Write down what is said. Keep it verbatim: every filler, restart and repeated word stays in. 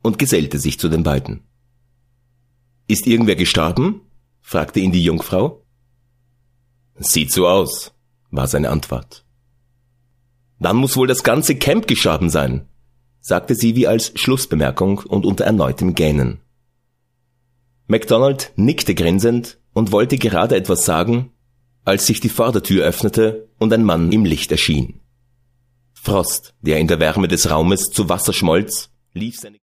und gesellte sich zu den beiden. »Ist irgendwer gestorben?« fragte ihn die Jungfrau. »Sieht so aus«, war seine Antwort. »Dann muss wohl das ganze Camp gestorben sein«, sagte sie wie als Schlussbemerkung und unter erneutem Gähnen. MacDonald nickte grinsend und wollte gerade etwas sagen, als sich die Vordertür öffnete und ein Mann im Licht erschien. Frost, der in der Wärme des Raumes zu Wasser schmolz, lief seine